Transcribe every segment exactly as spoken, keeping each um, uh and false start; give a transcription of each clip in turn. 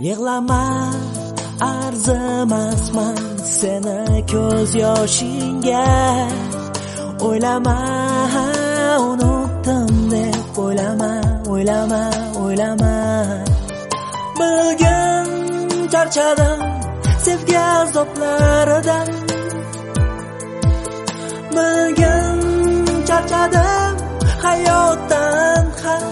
Yig'lama, arzimasman seni ko'z yoshingga. O'ylama, unutdim deb o'ylama, o'ylama, o'ylama. Bilgin charchadim sevgi azoblaridan. Bilgin charchadim hayotdan ham.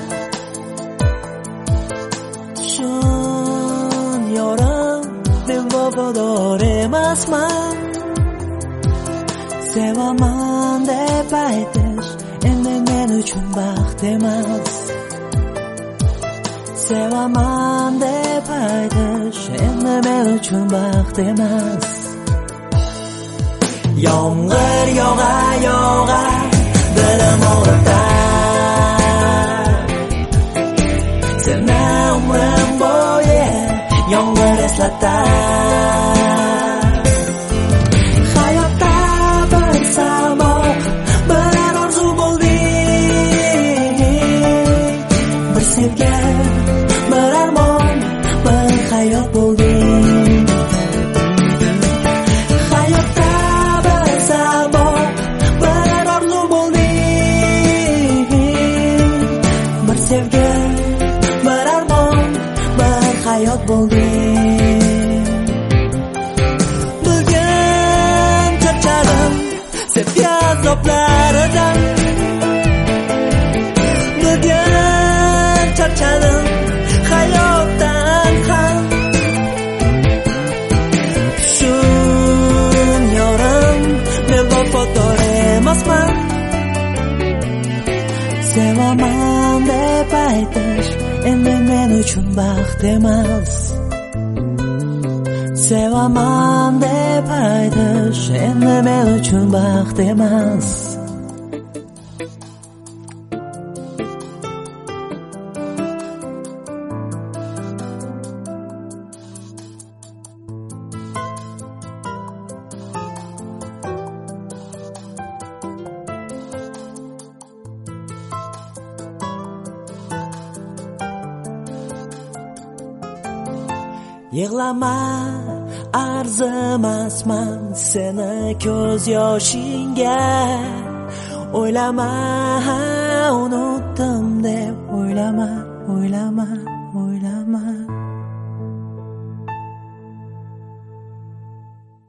Tushun yorim, men vafodor emasman. Sevaman deb aytish endi men uchun baxt emas. Sevaman deb aytish endi men uchun baxt emas. Yomg'ir yog'a yog'a dilim og'ritar. Seni umrim bo'yi yomg'ir eslatar. Hayotda bir samoq, bir orzu bo'lding. Bir sevgi, bir armon, bir hayot bo'lding. Hayotda bir samoq, bir orzu bo'lding. Bir sevgi, bir armon, bir hayot bo'lding. Bugun charchadim sevgi azoblaridan. Bugun charchadim hayotdan ham. Tushun yorim, men vafodor emasman. Sevaman deb aytish endi men uchun baxt emas. Sevaman deb aytish endi men uchun baxt emas. Yig'lama, arzimasman seni ko'z yoshingga. O'ylama, unutdim deb o'ylama, o'ylama, o'ylama.